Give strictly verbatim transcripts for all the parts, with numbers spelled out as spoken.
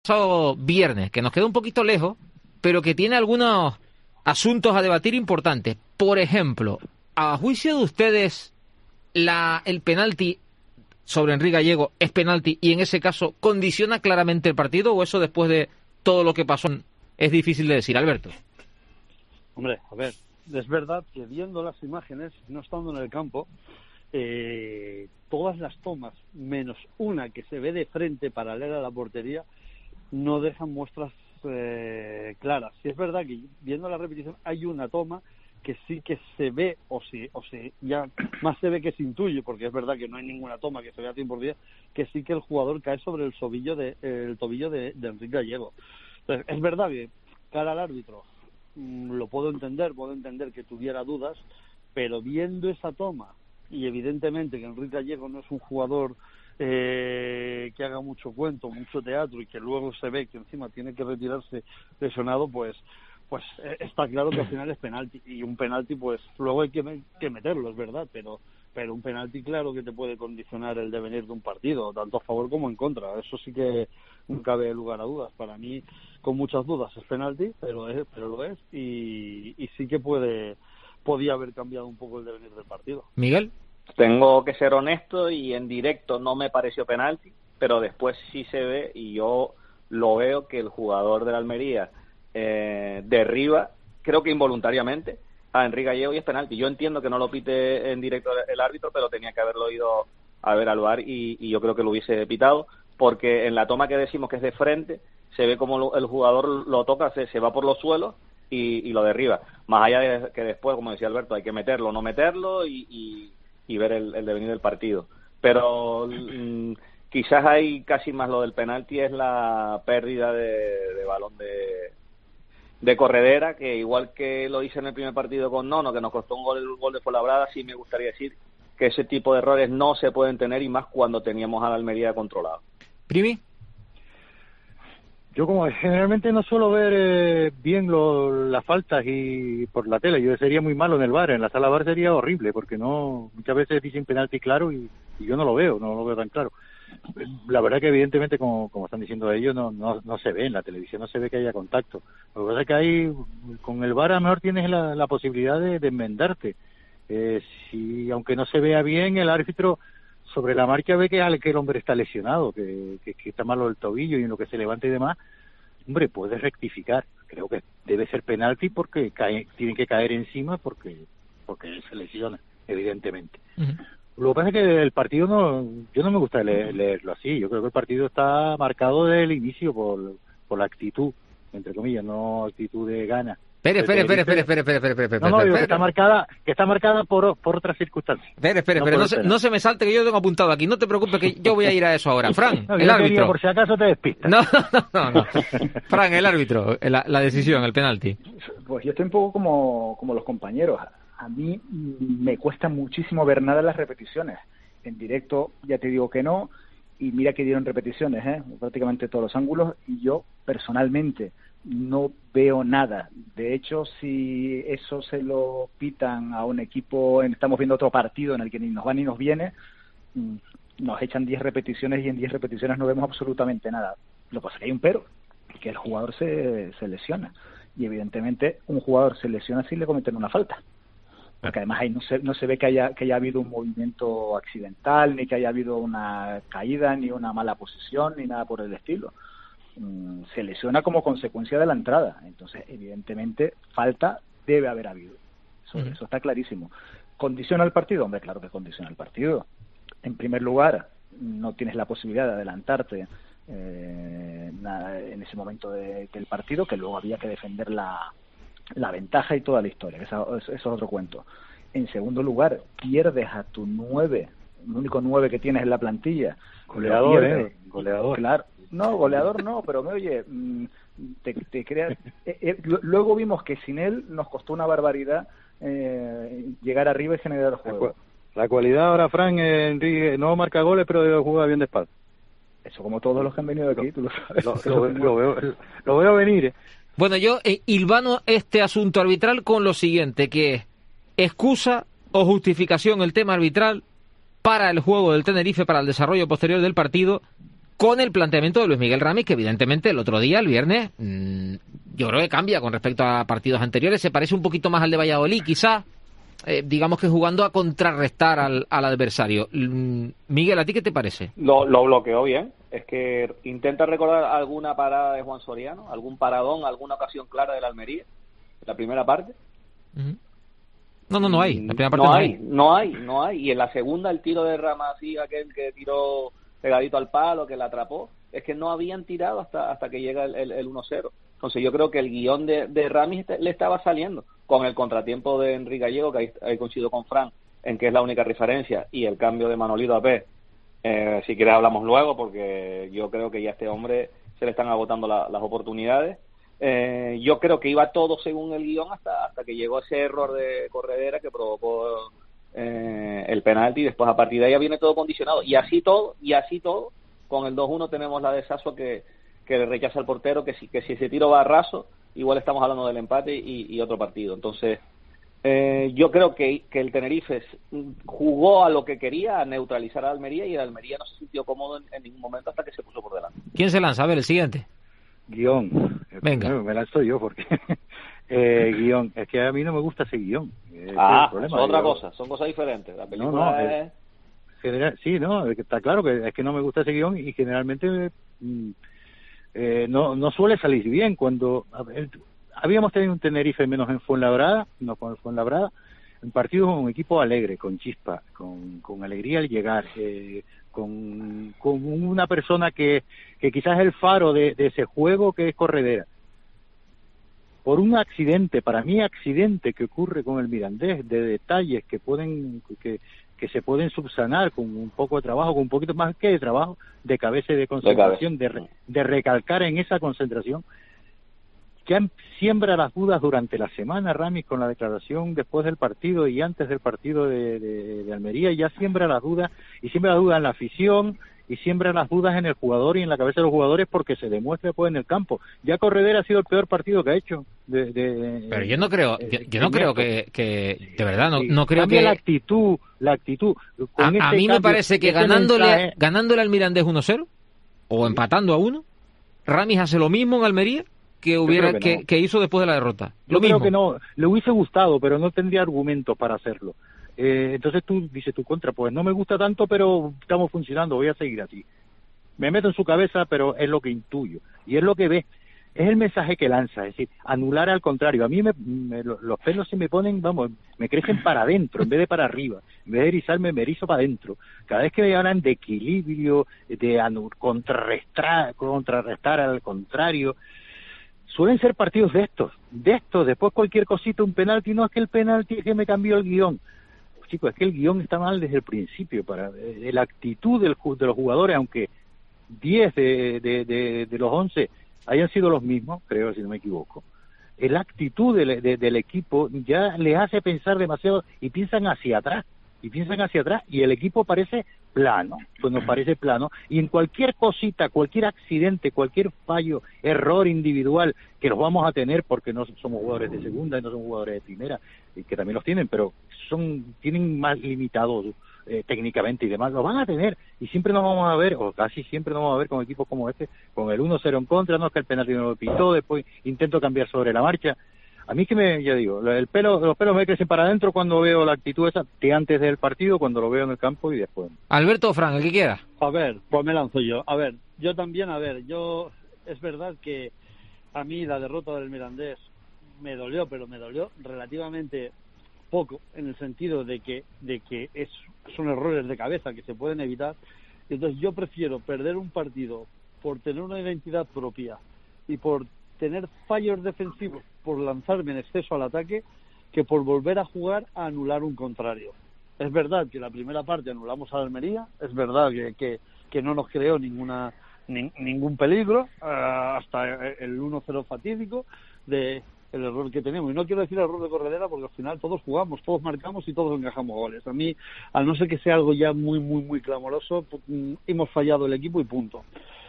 pasado viernes, que nos queda un poquito lejos, pero que tiene algunos asuntos a debatir importantes. Por ejemplo, a juicio de ustedes, la, el penalti sobre Enrique Gallego es penalti y en ese caso condiciona claramente el partido, o eso después de todo lo que pasó es difícil de decir, Alberto. Hombre, a ver, es verdad que viendo las imágenes, no estando en el campo, eh, todas las tomas, menos una que se ve de frente paralela a la portería, no dejan muestras eh, claras. Si es verdad que viendo la repetición hay una toma que sí que se ve, o si, o si ya más se ve que se intuye, porque es verdad que no hay ninguna toma que se vea cien por ciento, que sí que el jugador cae sobre el tobillo de, el tobillo de, de Enrique Gallego. Entonces, es verdad que cara al árbitro mmm, lo puedo entender, puedo entender que tuviera dudas, pero viendo esa toma, y evidentemente que Enrique Gallego no es un jugador eh, que haga mucho cuento, mucho teatro, y que luego se ve que encima tiene que retirarse lesionado, pues pues está claro que al final es penalti, y un penalti pues luego hay que, que meterlo, es verdad, pero pero un penalti claro que te puede condicionar el devenir de un partido, tanto a favor como en contra. Eso sí que no cabe lugar a dudas. Para mí, con muchas dudas, es penalti, pero es, pero lo es, y, y sí que puede podía haber cambiado un poco el devenir del partido. Miguel. Tengo que ser honesto, y en directo no me pareció penalti, pero después sí se ve, y yo lo veo, que el jugador de la Almería eh, derriba, creo que involuntariamente, a Enrique Gallego, y es penalti. Yo entiendo que no lo pite en directo el árbitro, pero tenía que haberlo ido a ver al V A R, y, y yo creo que lo hubiese pitado, porque en la toma que decimos que es de frente, se ve como lo, el jugador lo toca, se, se va por los suelos y, y lo derriba. Más allá de que después, como decía Alberto, hay que meterlo o no meterlo, y, y, y ver el, el devenir del partido. Pero mmm, quizás hay casi más lo del penalti, es la pérdida de, de balón de... de corredera, que igual que lo hice en el primer partido con Nono, que nos costó un gol, el gol de Fuenlabrada, sí me gustaría decir que ese tipo de errores no se pueden tener, y más cuando teníamos a la Almería controlado. Primi. Yo como generalmente no suelo ver eh, bien lo, las faltas y por la tele, yo sería muy malo en el V A R, en la sala V A R sería horrible, porque no muchas veces dicen penalti claro y, y yo no lo veo, no lo veo tan claro. La verdad que evidentemente, como, como están diciendo ellos, no, no no se ve en la televisión, no se ve que haya contacto. Lo que pasa es que hay, con el V A R a lo mejor tienes la, la posibilidad de, de enmendarte. Eh, si aunque no se vea bien, el árbitro sobre la marcha ve que, que el hombre está lesionado, que, que, que está malo el tobillo, y en lo que se levanta y demás, hombre, puede rectificar. Creo que debe ser penalti, porque cae, tienen que caer encima porque porque se lesiona, evidentemente. Uh-huh. Lo que pasa es que el partido no, yo no me gusta leer, leerlo así. Yo creo que el partido está marcado desde el inicio por, por la actitud, entre comillas, no actitud de gana. Espere, espere, espere, espere, espere, espere, espere, espere. No, no, digo que está marcada, que está marcada por, por otras circunstancias. Espere, espere, espere, no, no, se, no se me salte, que yo tengo apuntado aquí. No te preocupes, que yo voy a ir a eso ahora. Fran, no, el árbitro. Por si acaso te despistas. No, no, no, no. Fran, el árbitro, la, la decisión, el penalti. Pues yo estoy un poco como, como los compañeros. A mí me cuesta muchísimo ver nada en las repeticiones. En directo ya te digo que no, y mira que dieron repeticiones, ¿eh? prácticamente todos los ángulos, y yo personalmente no veo nada. De hecho, si eso se lo pitan a un equipo, estamos viendo otro partido en el que ni nos va ni nos viene, nos echan diez repeticiones y en diez repeticiones no vemos absolutamente nada. Lo que pasa es que hay un pero, que el jugador se, se lesiona, y evidentemente un jugador se lesiona si le cometen una falta. Porque además ahí no se, no se ve que haya, que haya habido un movimiento accidental, ni que haya habido una caída, ni una mala posición, ni nada por el estilo. Mm, se lesiona como consecuencia de la entrada. Entonces, evidentemente, falta debe haber habido. Eso, uh-huh. eso está clarísimo. ¿Condiciona el partido? Hombre, claro que condiciona el partido. En primer lugar, no tienes la posibilidad de adelantarte eh, nada, en ese momento de, del partido, que luego había que defender la... la ventaja y toda la historia, eso, eso es otro cuento. En segundo lugar, pierdes a tu nueve, el único nueve que tienes en la plantilla. Goleador, eh, goleador. Claro, no, goleador no, pero me oye, te, te creas. Eh, eh, luego vimos que sin él nos costó una barbaridad eh, llegar arriba y generar el juego. La cualidad ahora, Fran, eh, Enrique, no marca goles, pero juega bien de espalda. Eso como todos los que han venido de aquí, lo, tú lo sabes. Lo, lo, lo, veo, lo veo venir, eh. Bueno, yo eh, hilvano este asunto arbitral con lo siguiente, que es excusa o justificación el tema arbitral para el juego del Tenerife, para el desarrollo posterior del partido, con el planteamiento de Luis Miguel Ramis, que evidentemente el otro día, el viernes, mmm, yo creo que cambia con respecto a partidos anteriores, se parece un poquito más al de Valladolid, quizá, eh, digamos que jugando a contrarrestar al, al adversario. Miguel, ¿a ti qué te parece? Lo, lo bloqueó bien, es que intenta recordar alguna parada de Juan Soriano, algún paradón, alguna ocasión clara de la Almería, la primera parte. Uh-huh. No, no, no hay. La primera parte no, no hay, hay. No hay, no hay. Y en la segunda el tiro de Ramasí, aquel que tiró pegadito al palo, que la atrapó, es que no habían tirado hasta hasta que llega el, el, el uno cero. Entonces yo creo que el guión de, de Ramis le estaba saliendo, con el contratiempo de Enrique Gallego, que ahí, ahí coincido con Fran, en que es la única referencia, y el cambio de Manolito a P. Eh, si quieres hablamos luego, porque yo creo que ya a este hombre se le están agotando la, las oportunidades. Eh, yo creo que iba todo según el guión hasta hasta que llegó ese error de Corredera que provocó eh, el penalti, y después a partir de ahí ya viene todo condicionado, y así todo, y así todo, con el dos uno tenemos la de Sasso que, que le rechaza al portero, que si, que si ese tiro va a raso, igual estamos hablando del empate y, y otro partido. Entonces eh, yo creo que, que el Tenerife jugó a lo que quería, a neutralizar a Almería, y el Almería no se sintió cómodo en, en ningún momento hasta que se puso por delante. ¿Quién se lanza? A ver, el siguiente. Guión. Venga. Primero me lanzo yo porque eh, guión. Es que a mí no me gusta ese guión. Ese ah, es, el es otra yo... cosa, son cosas diferentes. La película no, no, es... es... General... Sí, no, está claro que es que no me gusta ese guión y generalmente mm, eh, no no suele salir bien. Cuando a ver, habíamos tenido un Tenerife menos en Fuenlabrada, no con Fuenlabrada, en partidos con un equipo alegre, con chispa, con, con alegría al llegar, eh, con, con una persona que, que quizás es el faro de, de ese juego, que es Corredera. Por un accidente, para mí accidente que ocurre con el Mirandés, de detalles que pueden que, que se pueden subsanar con un poco de trabajo, con un poquito más que de trabajo, de cabeza y de concentración, de, de, de recalcar en esa concentración. Ya siembra las dudas durante la semana, Ramis, con la declaración después del partido y antes del partido de, de, de Almería, ya siembra las dudas, y siembra las dudas en la afición, y siembra las dudas en el jugador y en la cabeza de los jugadores, porque se demuestra después en el campo. Ya Corredera ha sido el peor partido que ha hecho. De, de, Pero yo no creo, yo, yo no creo que, que, de verdad, no, sí, no creo cambia que... la actitud, la actitud. A, este a mí me cambio, parece que este ganándole, mensaje... ganándole al Mirandés uno cero, o empatando a uno, Ramis hace lo mismo en Almería que hubiera que, que, no. que hizo después de la derrota. Yo Lo creo mismo. que no, le hubiese gustado, pero no tendría argumentos para hacerlo. Eh, entonces tú dices tu contra, pues no me gusta tanto, pero estamos funcionando, voy a seguir así. Me meto en su cabeza, pero es lo que intuyo y es lo que ve. Es el mensaje que lanza, es decir, anular al contrario. A mí me, me, los pelos se me ponen, vamos, me crecen para adentro en vez de para arriba. En vez de erizarme, me erizo para adentro. Cada vez que me hablan de equilibrio, de anul, contrarrestar, contrarrestar al contrario, suelen ser partidos de estos, de estos. Después cualquier cosita, un penalti, no es que el penalti es que me cambió el guión. Chicos, es que el guión está mal desde el principio. Para eh, la actitud del, de los jugadores, aunque diez de, de, de, de los once hayan sido los mismos, creo, si no me equivoco, la actitud de, de, del equipo ya les hace pensar demasiado y piensan hacia atrás, y piensan hacia atrás, y el equipo parece plano, pues nos parece plano, y en cualquier cosita, cualquier accidente, cualquier fallo, error individual, que los vamos a tener porque no somos jugadores de segunda y no somos jugadores de primera, y que también los tienen, pero son tienen más limitados eh, técnicamente y demás, lo van a tener, y siempre nos vamos a ver, o casi siempre nos vamos a ver con equipos como este, con el uno cero en contra, no es que el penalti no lo pitó, después intento cambiar sobre la marcha. A mí que me, ya digo, el pelo, los pelos me crecen para adentro cuando veo la actitud esa, de antes del partido, cuando lo veo en el campo y después. Alberto, Fran, el que quiera. A ver, pues me lanzo yo. A ver, yo también, a ver, yo, es verdad que a mí la derrota del Mirandés me dolió, pero me dolió relativamente poco, en el sentido de que, de que es, son errores de cabeza que se pueden evitar. Entonces yo prefiero perder un partido por tener una identidad propia y por tener fallos defensivos, por lanzarme en exceso al ataque, que por volver a jugar a anular un contrario. Es verdad que la primera parte anulamos a la Almería, es verdad que, que, que no nos creó ninguna ni, ningún peligro, uh, hasta el uno cero fatídico de el error que tenemos. Y no quiero decir el error de Corredera, porque al final todos jugamos, todos marcamos y todos encajamos goles. A mí, al no ser que sea algo ya muy, muy, muy clamoroso, pues, hemos fallado el equipo y punto.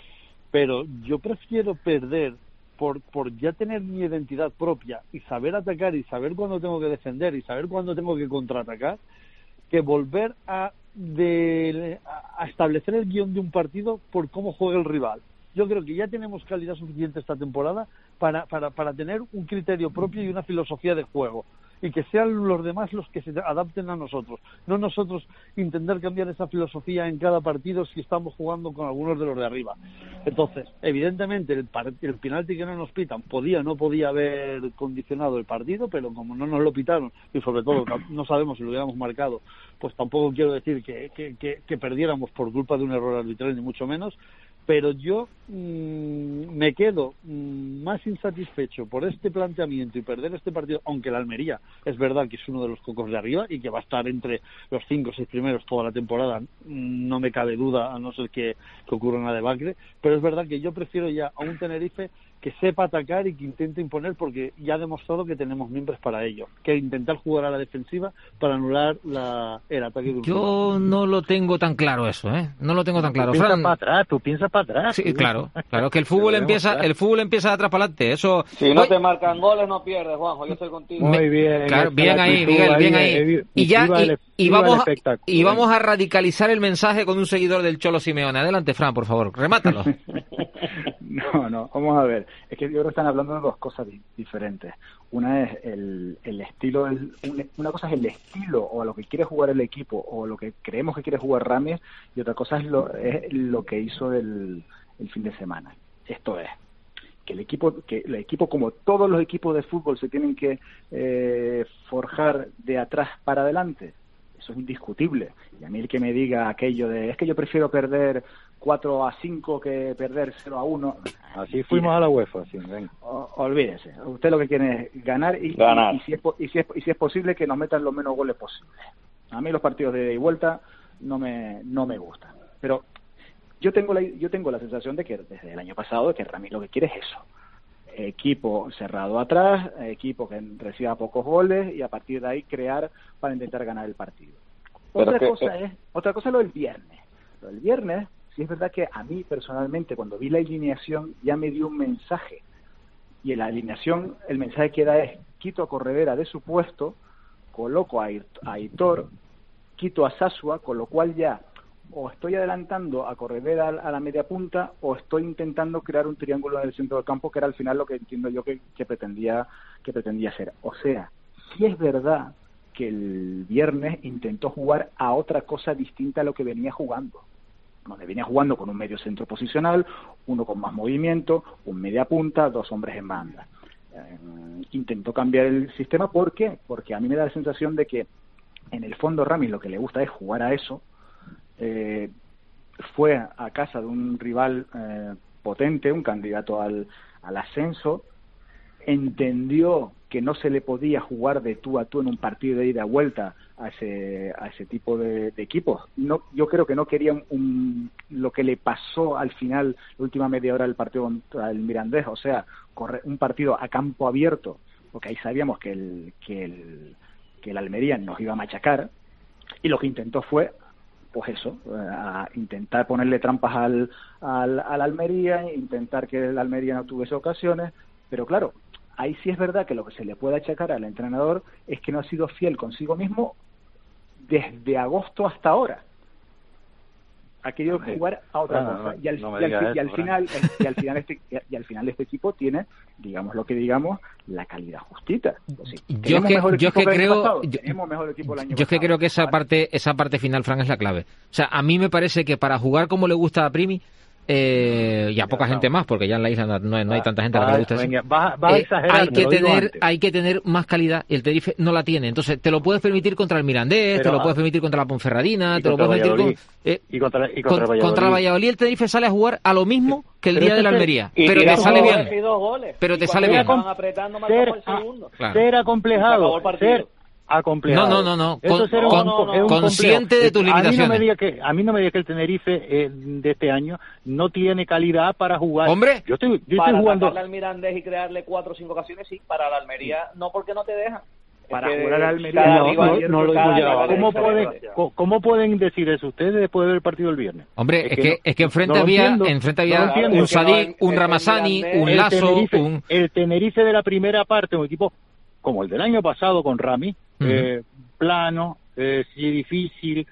Pero yo prefiero perder Por, por ya tener mi identidad propia y saber atacar y saber cuándo tengo que defender y saber cuándo tengo que contraatacar, que volver a de a establecer el guión de un partido por cómo juega el rival. Yo creo que ya tenemos calidad suficiente esta temporada para, para, para tener un criterio propio y una filosofía de juego, y que sean los demás los que se adapten a nosotros, no nosotros intentar cambiar esa filosofía en cada partido si estamos jugando con algunos de los de arriba. Entonces, evidentemente, el, par- el penalti que no nos pitan podía o no podía haber condicionado el partido, pero como no nos lo pitaron, y sobre todo no sabemos si lo hubiéramos marcado, pues tampoco quiero decir que, que, que, que perdiéramos por culpa de un error arbitral, ni mucho menos. Pero yo mmm, me quedo mmm, más insatisfecho por este planteamiento y perder este partido, aunque el Almería es verdad que es uno de los cocos de arriba y que va a estar entre los cinco o seis primeros toda la temporada, mmm, no me cabe duda, a no ser que, que ocurra una debacle, pero es verdad que yo prefiero ya a un Tenerife que sepa atacar y que intente imponer, porque ya ha demostrado que tenemos miembros para ello, que intentar jugar a la defensiva para anular la, el ataque de un Yo rival. No lo tengo tan claro eso, ¿eh? No lo tengo tan claro. Tú piensas Fran, para atrás, tú piensas para atrás. Sí, claro, claro que el fútbol empieza, el fútbol empieza de atrás para adelante. Eso. Si no te marcan goles no pierdes, Juanjo. Yo estoy contigo. Muy bien. Claro, bien ahí, Miguel, bien ahí. Y ya y, y vamos y vamos a radicalizar el mensaje con un seguidor del Cholo Simeone. Adelante, Fran, por favor, remátalo. No, no, vamos a ver. Es que yo creo que están hablando de dos cosas di- diferentes. Una es el, el estilo, el, una cosa es el estilo o a lo que quiere jugar el equipo o lo que creemos que quiere jugar Ramis, y otra cosa es lo, es lo que hizo el, el fin de semana. Esto es que el equipo, que el equipo como todos los equipos de fútbol se tienen que eh, forjar de atrás para adelante. Eso es indiscutible. Y a mí el que me diga aquello de es que yo prefiero perder cuatro a cinco que perder cero a uno. Así fuimos mira, a la UEFA. Sí, venga. O, olvídese. Usted lo que quiere es ganar y, ganar. y, y, si es, y, si es, y si es posible que nos metan los menos goles posibles. A mí los partidos de ida y vuelta no me no me gustan. Pero yo tengo la yo tengo la sensación de que desde el año pasado de que Rami lo que quiere es eso. Equipo cerrado atrás, equipo que reciba pocos goles y a partir de ahí crear para intentar ganar el partido. Pero otra que, cosa eh... es otra cosa es lo del viernes. Lo del viernes, sí es verdad que a mí personalmente cuando vi la alineación ya me dio un mensaje, y en la alineación el mensaje que da es quito a Corredera de su puesto, coloco a Aitor, quito a Sasua, con lo cual ya o estoy adelantando a Corredera a la media punta o estoy intentando crear un triángulo en el centro del campo, que era al final lo que entiendo yo que, que pretendía que pretendía hacer. O sea, sí es verdad que el viernes intentó jugar a otra cosa distinta a lo que venía jugando, donde venía jugando con un medio centro posicional, uno con más movimiento, un media punta, dos hombres en banda. Eh, intentó cambiar el sistema. ¿Por qué? Porque a mí me da la sensación de que en el fondo Ramis lo que le gusta es jugar a eso. Eh, fue a casa de un rival eh, potente, un candidato al, al ascenso, entendió que no se le podía jugar de tú a tú en un partido de ida y vuelta a ese a ese tipo de, de equipos. No, yo creo que no quería un, un, lo que le pasó al final, la última media hora del partido contra el Mirandés, o sea, corre, un partido a campo abierto, porque ahí sabíamos que el que el que el Almería nos iba a machacar, y lo que intentó fue pues eso, a intentar ponerle trampas al, al, al Almería, intentar que el Almería no tuviese ocasiones, pero claro, ahí sí es verdad que lo que se le puede achacar al entrenador es que no ha sido fiel consigo mismo desde agosto hasta ahora. Ha querido jugar a otra no, cosa no, y al, no y al, eso, y al final y al final este y al final este equipo tiene, digamos lo que digamos, la calidad justita. Sí, yo es que, yo es que creo yo, tenemos mejor equipo el año yo es que pasado, creo que esa ¿vale? parte esa parte final, Fran, es la clave. O sea, a mí me parece que para jugar como le gusta a Primi, eh, y a poca gente más, porque ya en la isla no, no, no hay tanta gente a la que le gusta venga, eso. Va, va a exagerar, eh, hay que tener antes. hay que tener más calidad, y el Tenerife no la tiene. Entonces te lo puedes permitir contra el Mirandés, Pero, te lo puedes permitir contra la Ponferradina, te lo contra puedes permitir con, eh, y contra, y contra, con, Valladolid. contra Valladolid. El Tenerife sale a jugar a lo mismo que el Pero día de la este- Almería, y pero te tiramos sale goles bien. y dos goles. Pero Y te cuando sale ya bien. estaban apretando, Ser, marcamos el segundo. Claro. ser Se acomplejado, acabó el partido. ser acomplejado. No, no, no, no. Eso Con- ser un- con- es un complejo. consciente de tus A mí no limitaciones. me diga que a mí no me diga que el Tenerife eh, de este año no tiene calidad para jugar. Hombre, yo estoy, yo Para estoy jugando atacarle al Mirandés y crearle cuatro o cinco ocasiones, sí. Para la Almería, no, porque no te dejan. Para Es que jugar a la Almería, cada no, rival- no, no lo cada digo yo. rival es ¿Cómo diferente. pueden, co- ¿Cómo pueden decir eso ustedes después de ver el partido del viernes? Hombre, es, Es que, que no- es que enfrente no lo había, entiendo, enfrente no había lo entiendo. un Es que no, Sadik, el- un el Ramazani, Mirandés- un el Lazo, Tenerife, un... el Tenerife de la primera parte, un equipo como el del año pasado con Rami, Ujú. eh, plano, eh, sí, difícil,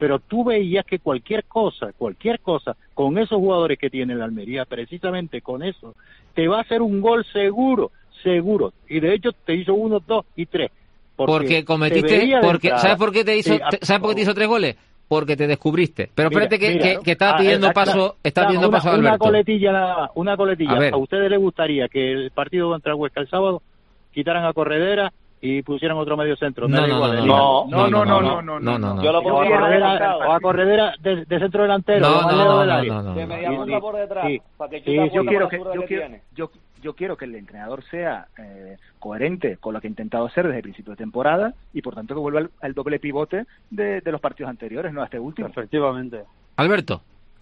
pero tú veías que cualquier cosa, cualquier cosa, con esos jugadores que tiene la Almería, precisamente con eso, te va a hacer un gol seguro, seguro, y de hecho te hizo uno, dos y tres. Porque, porque cometiste, porque ¿sabes por qué te hizo, sí, te, ¿sabes por qué te hizo tres goles? Porque te descubriste. Pero mira, espérate que, mira, que, que estaba pidiendo ah, paso, está pidiendo una, paso a Alberto. Una coletilla nada más, una coletilla. A, ¿A ustedes les gustaría que el partido contra Huesca el sábado quitaran a Corredera y pusieran otro medio centro? No, no, igual, no, no, no, no, no, no, no, no. Yo lo pongo a Corredera, o a Corredera de, de centro delantero. No, no, no, no, no, no. De media punta por detrás. Sí, para que sí, yo quiero que, yo quiero, yo, yo quiero que el entrenador sea eh, coherente con lo que ha intentado hacer desde el principio de temporada y por tanto que vuelva al, al doble pivote de, de los partidos anteriores, no a este último. Efectivamente. Alberto.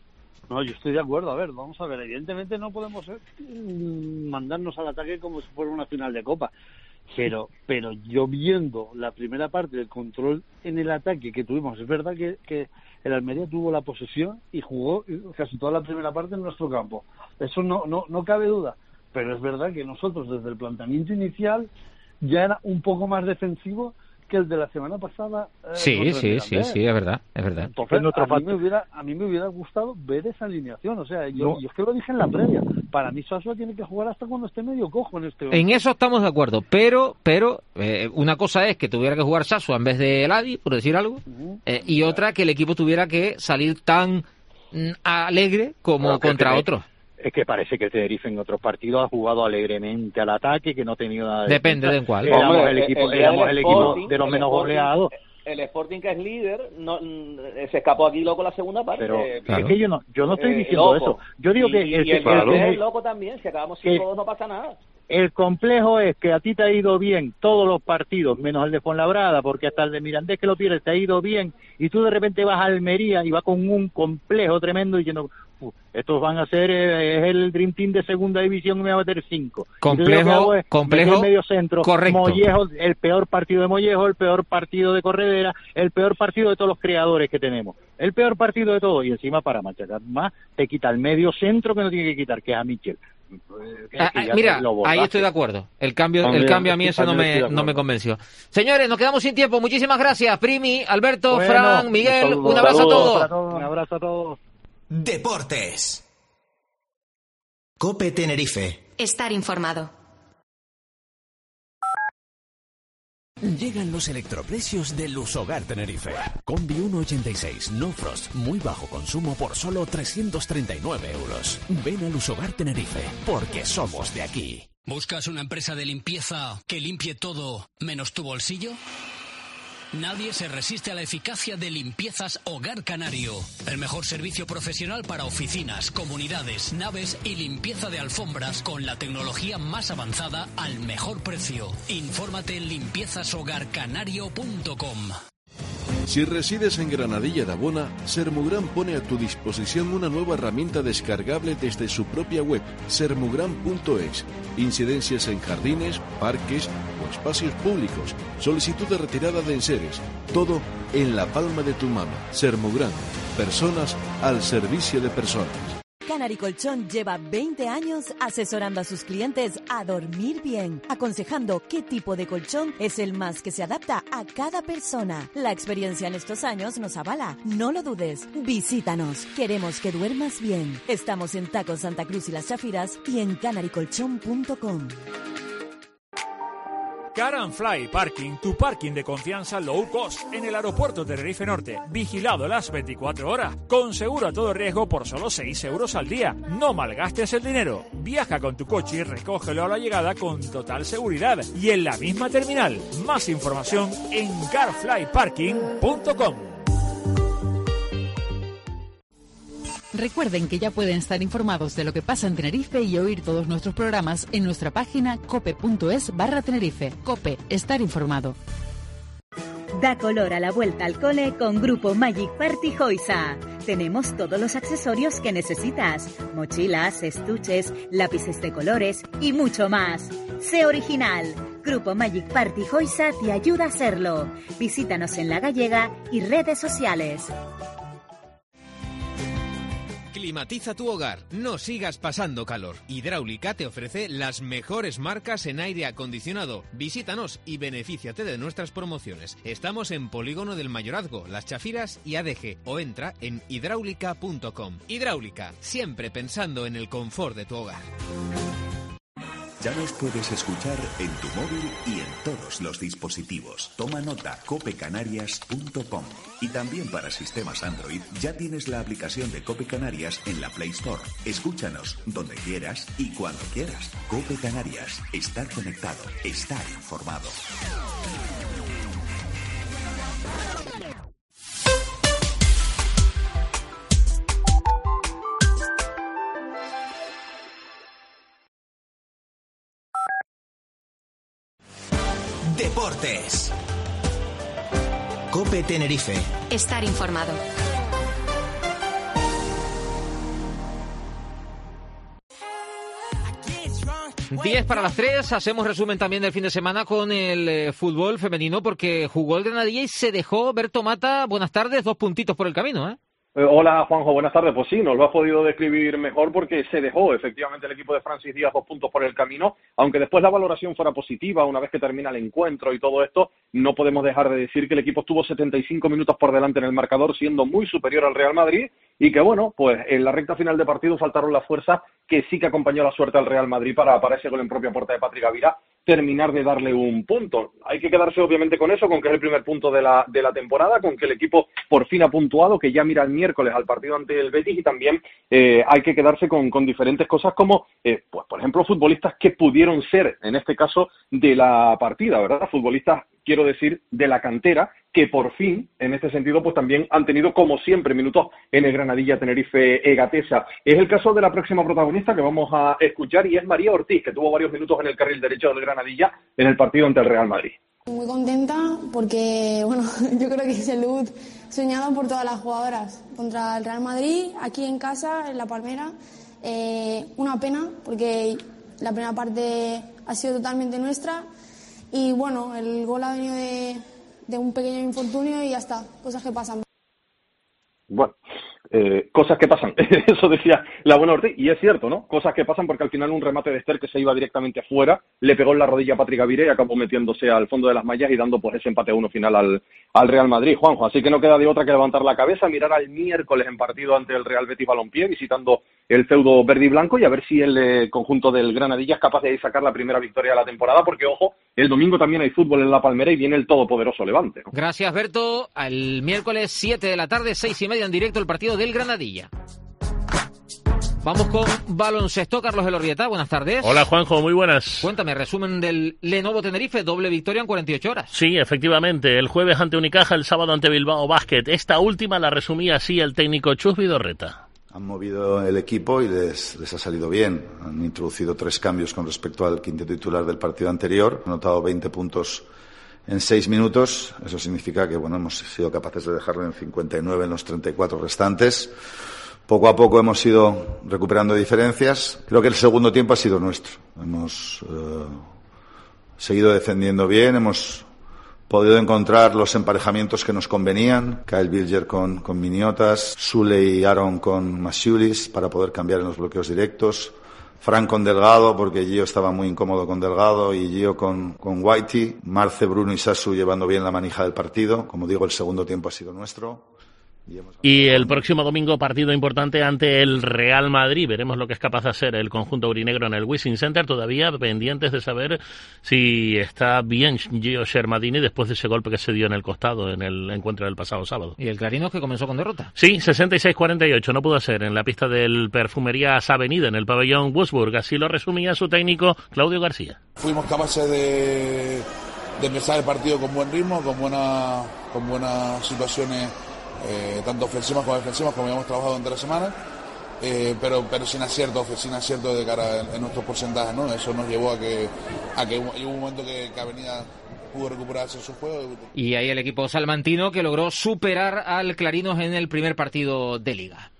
No, yo estoy de acuerdo. A ver, vamos a ver. Evidentemente no podemos eh, mandarnos al ataque como si fuera una final de Copa. Pero, pero yo viendo la primera parte del control en el ataque que tuvimos, es verdad que, que el Almería tuvo la posesión y jugó casi toda la primera parte en nuestro campo. Eso no, no, no cabe duda. Pero es verdad que nosotros desde el planteamiento inicial ya era un poco más defensivo que el de la semana pasada. Eh, sí, sí, sí, sí, es verdad, es verdad. Entonces, a mí, me hubiera, a mí me hubiera gustado ver esa alineación. O sea, yo, no. yo es que lo dije en la previa. Para mí Sasua tiene que jugar hasta cuando esté medio cojo en este En eso estamos de acuerdo, pero pero eh, una cosa es que tuviera que jugar Sasua en vez de Eladi, por decir algo, uh-huh. eh, y otra que el equipo tuviera que salir tan mm, alegre como bueno, contra otros. Es que parece que el Tenerife en otros partidos ha jugado alegremente al ataque, que no ha tenido nada de... Depende de cuál. Éramos Hombre, el equipo, el, éramos el equipo de los menos goleados. El Sporting, que es líder, no, se escapó aquí loco la segunda parte. Pero claro. Es que yo no yo no estoy diciendo eh, eso. Yo digo y, que... Y el, el, el, claro. el, el loco también, si acabamos cinco dos no pasa nada. El complejo es que a ti te ha ido bien todos los partidos, menos el de Fuenlabrada, porque hasta el de Mirandés que lo pierdes te ha ido bien, y tú de repente vas a Almería y vas con un complejo tremendo diciendo, estos van a ser eh, es el Dream Team de segunda división y me va a meter cinco. Complejo, es, complejo, medio centro, correcto. Mollejo, el peor partido de Mollejo, el peor partido de Corredera, el peor partido de todos los creadores que tenemos, el peor partido de todos, y encima para machacar más, te quita el medio centro que no tiene que quitar, que es a Michel. Ah, mira, ahí estoy de acuerdo. El cambio, el cambio a mí eso no me, no me convenció. Señores, nos quedamos sin tiempo. Muchísimas gracias, Primi, Alberto, bueno, Fran, Miguel. Un, un abrazo saludo, a todos. Un abrazo a todos. Deportes. COPE Tenerife. Estar informado. Llegan los electroprecios de Lushogar Tenerife. Combi uno ochenta y seis, no frost, muy bajo consumo por solo trescientos treinta y nueve euros. Ven a Lushogar Tenerife, porque somos de aquí. ¿Buscas una empresa de limpieza que limpie todo menos tu bolsillo? Nadie se resiste a la eficacia de Limpiezas Hogar Canario. El mejor servicio profesional para oficinas, comunidades, naves y limpieza de alfombras con la tecnología más avanzada al mejor precio. Infórmate en limpiezas hogar canario punto com. Si resides en Granadilla de Abona, Sermugran pone a tu disposición una nueva herramienta descargable desde su propia web, sermugran punto es. Incidencias en jardines, parques o espacios públicos, solicitud de retirada de enseres, todo en la palma de tu mano. Sermugran, personas al servicio de personas. Canary Colchón lleva veinte años asesorando a sus clientes a dormir bien, aconsejando qué tipo de colchón es el más que se adapta a cada persona. La experiencia en estos años nos avala. No lo dudes. Visítanos. Queremos que duermas bien. Estamos en Tacos Santa Cruz y Las Chafiras y en canary colchón punto com. Car and Fly Parking, tu parking de confianza low cost en el aeropuerto Tenerife Norte, vigilado las veinticuatro horas, con seguro a todo riesgo por solo seis euros al día. No malgastes el dinero, viaja con tu coche y recógelo a la llegada con total seguridad y en la misma terminal. Más información en car fly parking punto com. Recuerden que ya pueden estar informados de lo que pasa en Tenerife y oír todos nuestros programas en nuestra página cope punto es barra Tenerife. COPE, estar informado. Da color a la vuelta al cole con Grupo Magic Party Joysa. Tenemos todos los accesorios que necesitas: mochilas, estuches, lápices de colores y mucho más. Sé original. Grupo Magic Party Joysa te ayuda a hacerlo. Visítanos en La Gallega y redes sociales. Climatiza tu hogar, no sigas pasando calor. Hidráulica te ofrece las mejores marcas en aire acondicionado. Visítanos y benefíciate de nuestras promociones. Estamos en Polígono del Mayorazgo, Las Chafiras y A D G o entra en hidráulica punto com. Hidráulica, siempre pensando en el confort de tu hogar. Ya nos puedes escuchar en tu móvil y en todos los dispositivos. Toma nota, cope canarias punto com. Y también para sistemas Android ya tienes la aplicación de Cope Canarias en la Play Store. Escúchanos donde quieras y cuando quieras. Cope Canarias. Estar conectado. Estar informado. Deportes. Cope Tenerife. Estar informado. diez para las tres, hacemos resumen también del fin de semana con el eh, fútbol femenino porque jugó el Granadilla y se dejó. Berto Mata, buenas tardes, dos puntitos por el camino, ¿eh? Eh, hola Juanjo, buenas tardes. Pues sí, nos lo has podido describir mejor porque se dejó efectivamente el equipo de Francis Díaz dos puntos por el camino, aunque después la valoración fuera positiva una vez que termina el encuentro y todo esto, no podemos dejar de decir que el equipo estuvo setenta y cinco minutos por delante en el marcador, siendo muy superior al Real Madrid y que bueno, pues en la recta final de partido faltaron las fuerzas que sí que acompañó la suerte al Real Madrid para, para ese gol en propia puerta de Patri Gavira, terminar de darle un punto. Hay que quedarse obviamente con eso, con que es el primer punto de la, de la temporada, con que el equipo por fin ha puntuado, que ya mira el miércoles al partido ante el Betis y también eh, hay que quedarse con, con diferentes cosas como, eh, pues por ejemplo, futbolistas que pudieron ser, en este caso, de la partida, ¿verdad? Futbolistas, quiero decir, de la cantera, que por fin, en este sentido, pues también han tenido, como siempre, minutos en el Granadilla Tenerife Egatesa. Es el caso de la próxima protagonista que vamos a escuchar y es María Ortiz, que tuvo varios minutos en el carril derecho del Granadilla en el partido ante el Real Madrid. Muy contenta porque, bueno, yo creo que es el debut soñado por todas las jugadoras. Contra el Real Madrid, aquí en casa, en La Palmera. Eh, una pena porque la primera parte ha sido totalmente nuestra y, bueno, el gol ha venido de, de un pequeño infortunio y ya está, cosas que pasan. Bueno, eh, cosas que pasan, eso decía la buena Ortiz, y es cierto, ¿no? Cosas que pasan porque al final un remate de Esther que se iba directamente afuera, le pegó en la rodilla a Patri Gavira y acabó metiéndose al fondo de las mallas y dando pues ese empate a uno final al, al Real Madrid, Juanjo. Así que no queda de otra que levantar la cabeza, mirar al miércoles en partido ante el Real Betis Balompié, visitando el feudo verde y blanco, y a ver si el eh, conjunto del Granadilla es capaz de sacar la primera victoria de la temporada, porque, ojo, el domingo también hay fútbol en La Palmera y viene el todopoderoso Levante, ¿no? Gracias, Berto. Al miércoles siete de la tarde, seis y media en directo, el partido del Granadilla. Vamos con baloncesto. Carlos Elorrieta, buenas tardes. Hola, Juanjo, muy buenas. Cuéntame, resumen del Lenovo Tenerife, doble victoria en cuarenta y ocho horas. Sí, efectivamente, el jueves ante Unicaja, el sábado ante Bilbao Basket. Esta última la resumía así el técnico Chus Vidorreta. Han movido el equipo y les, les ha salido bien. Han introducido tres cambios con respecto al quinteto titular del partido anterior. Han anotado veinte puntos en seis minutos. Eso significa que, bueno, hemos sido capaces de dejarlo en cincuenta y nueve en los treinta y cuatro restantes. Poco a poco hemos ido recuperando diferencias. Creo que el segundo tiempo ha sido nuestro. Hemos eh, seguido defendiendo bien, hemos podido encontrar los emparejamientos que nos convenían. Kyle Bilger con, con Miniotas, Sule y Aaron con Masiulis para poder cambiar en los bloqueos directos. Frank con Delgado, porque Gio estaba muy incómodo con Delgado, y Gio con, con Whitey. Marce, Bruno y Sasu llevando bien la manija del partido. Como digo, el segundo tiempo ha sido nuestro. Y el próximo domingo partido importante ante el Real Madrid. Veremos lo que es capaz de hacer el conjunto aurinegro en el Wishing Center. Todavía pendientes de saber si está bien Gio Shermadini después de ese golpe que se dio en el costado en el encuentro del pasado sábado. ¿Y el Clarinos que comenzó con derrota? Sí, sesenta y seis cuarenta y ocho. No pudo ser en la pista del Perfumerías Avenida en el pabellón Wurzburg. Así lo resumía su técnico Claudio García. Fuimos capaces de, de empezar el partido con buen ritmo, con, buena, con buenas situaciones, Eh, tanto ofensivas como defensivas, como habíamos trabajado durante la semana, eh, pero pero sin acierto, sin acierto de cara en, en nuestros porcentajes, ¿no? Eso nos llevó a que a que hubo un momento que, que Avenida pudo recuperarse su juego. Y ahí el equipo salmantino que logró superar al Clarinos en el primer partido de Liga.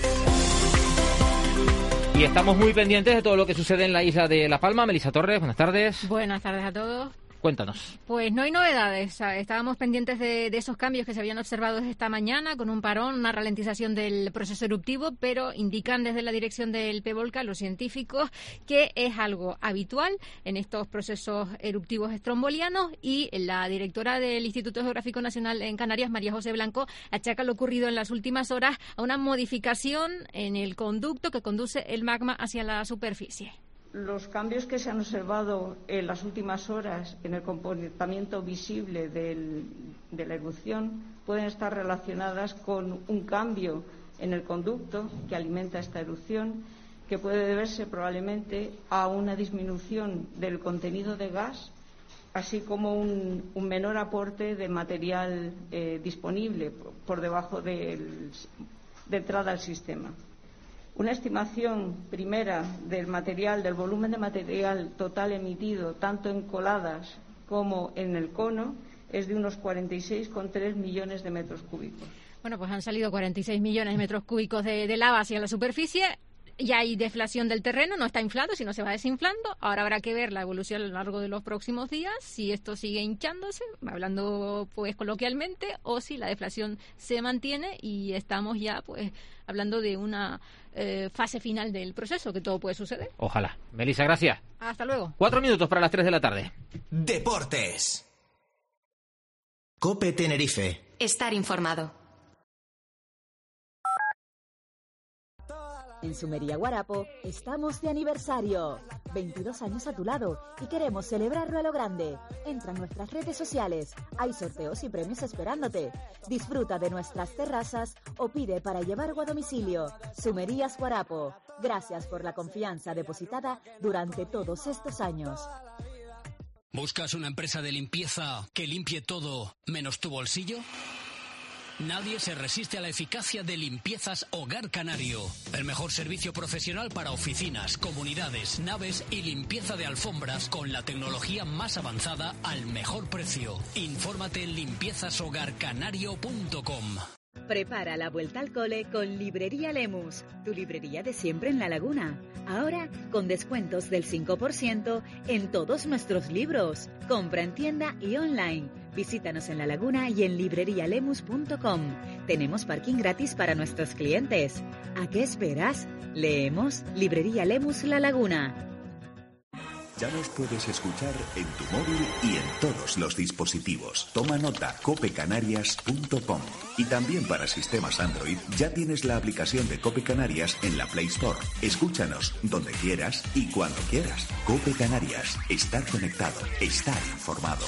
Y estamos muy pendientes de todo lo que sucede en la isla de La Palma. Melissa Torres, buenas tardes. Buenas tardes a todos. Cuéntanos. Pues no hay novedades. Estábamos pendientes de, de esos cambios que se habían observado esta mañana, con un parón, una ralentización del proceso eruptivo, pero indican desde la dirección del PEVOLCA los científicos que es algo habitual en estos procesos eruptivos estrombolianos, y la directora del Instituto Geográfico Nacional en Canarias, María José Blanco, achaca lo ocurrido en las últimas horas a una modificación en el conducto que conduce el magma hacia la superficie. Los cambios que se han observado en las últimas horas en el comportamiento visible del, de la erupción pueden estar relacionadas con un cambio en el conducto que alimenta esta erupción, que puede deberse probablemente a una disminución del contenido de gas, así como un, un menor aporte de material eh, disponible por debajo del, de entrada al sistema. Una estimación primera del material, del volumen de material total emitido, tanto en coladas como en el cono, es de unos cuarenta y seis coma tres millones de metros cúbicos. Bueno, pues han salido cuarenta y seis millones de metros cúbicos de, de lava hacia la superficie. Ya hay deflación del terreno, no está inflado, sino se va desinflando. Ahora habrá que ver la evolución a lo largo de los próximos días, si esto sigue hinchándose, hablando pues coloquialmente, o si la deflación se mantiene y estamos ya pues hablando de una eh, fase final del proceso, que todo puede suceder. Ojalá. Melissa, gracias. Hasta luego. Cuatro minutos para las tres de la tarde. Deportes. COPE Tenerife. Estar informado. En Sumería Guarapo estamos de aniversario. veintidós años a tu lado y queremos celebrarlo a lo grande. Entra en nuestras redes sociales. Hay sorteos y premios esperándote. Disfruta de nuestras terrazas o pide para llevar a domicilio. Sumerías Guarapo. Gracias por la confianza depositada durante todos estos años. ¿Buscas una empresa de limpieza que limpie todo menos tu bolsillo? Nadie se resiste a la eficacia de Limpiezas Hogar Canario. El mejor servicio profesional para oficinas, comunidades, naves y limpieza de alfombras con la tecnología más avanzada al mejor precio. Infórmate en limpiezas hogar canario punto com. Prepara la vuelta al cole con Librería Lemus, tu librería de siempre en La Laguna. Ahora con descuentos del cinco por ciento en todos nuestros libros. Compra en tienda y online. Visítanos en La Laguna y en librería lemus punto com. Tenemos parking gratis para nuestros clientes. ¿A qué esperas? Leemos Librería Lemus La Laguna. Ya nos puedes escuchar en tu móvil y en todos los dispositivos. Toma nota, cope canarias punto com. Y también para sistemas Android ya tienes la aplicación de Cope Canarias en la Play Store. Escúchanos donde quieras y cuando quieras. Cope Canarias. Estar conectado. Estar informado.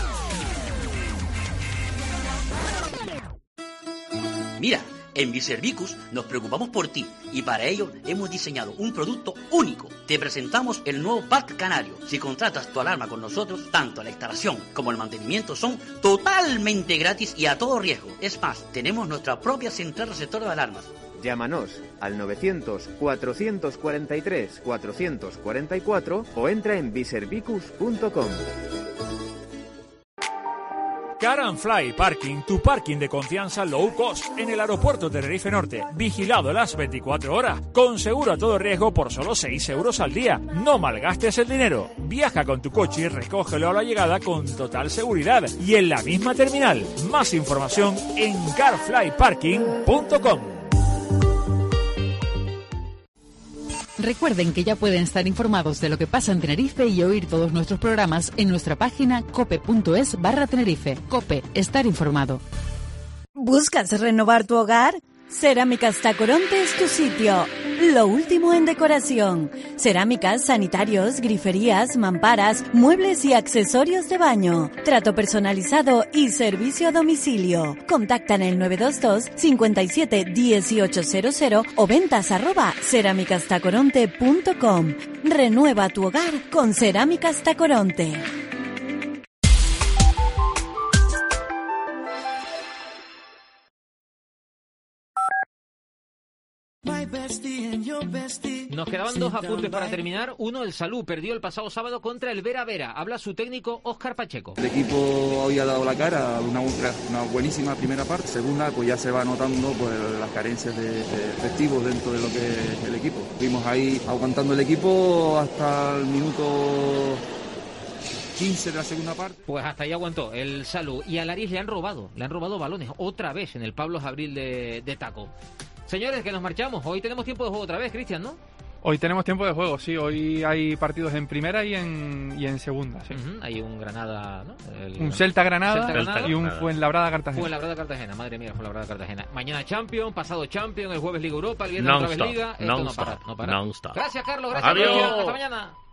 Mira, en Biservicus nos preocupamos por ti y para ello hemos diseñado un producto único. Te presentamos el nuevo Pack Canario. Si contratas tu alarma con nosotros, tanto la instalación como el mantenimiento son totalmente gratis y a todo riesgo. Es más, tenemos nuestra propia central receptora de alarmas. Llámanos al novecientos, cuatrocientos cuarenta y tres, cuatrocientos cuarenta y cuatro o entra en biservicus punto com. Car and Fly Parking, tu parking de confianza low cost en el aeropuerto de Tenerife Norte, vigilado las veinticuatro horas, con seguro a todo riesgo por solo seis euros al día. No malgastes el dinero. Viaja con tu coche y recógelo a la llegada con total seguridad y en la misma terminal. Más información en car fly parking punto com. Recuerden que ya pueden estar informados de lo que pasa en Tenerife y oír todos nuestros programas en nuestra página cope.es barra Tenerife. Cope, estar informado. ¿Buscas renovar tu hogar? Cerámicas Tacoronte es tu sitio. Lo último en decoración. Cerámicas, sanitarios, griferías, mamparas, muebles y accesorios de baño. Trato personalizado y servicio a domicilio. Contacta en el nueve dos dos, cincuenta y siete, dieciocho cero cero o ventas arroba cerámicas tacoronte punto com. Renueva tu hogar con Cerámicas Tacoronte. Nos quedaban dos apuntes para terminar. Uno, el Salud perdió el pasado sábado contra el Vera Vera. Habla su técnico Óscar Pacheco. El equipo hoy ha dado la cara, una, una buenísima primera parte. Segunda, pues ya se va notando pues, las carencias de, de efectivos dentro de lo que es el equipo. Fuimos ahí aguantando el equipo hasta el minuto quince de la segunda parte. Pues hasta ahí aguantó el Salud. Y a Laris le han robado, le han robado balones otra vez en el Pablo Jabril de, de Taco. Señores, que nos marchamos. Hoy tenemos tiempo de juego otra vez, Cristian, ¿no? Hoy tenemos tiempo de juego, sí. Hoy hay partidos en primera y en, y en segunda, sí. Uh-huh. Hay un Granada, ¿no? El, un Celta-Granada Celta y un Fuenlabrada-Cartagena. Fuenlabrada-Cartagena, madre mía, Fuenlabrada-Cartagena. Mañana Champions, pasado Champions, el jueves Liga Europa, el viernes otra vez Liga. Esto no para, no para. Non-stop. Gracias, Carlos. Gracias, Adiós. Cristian. Hasta mañana.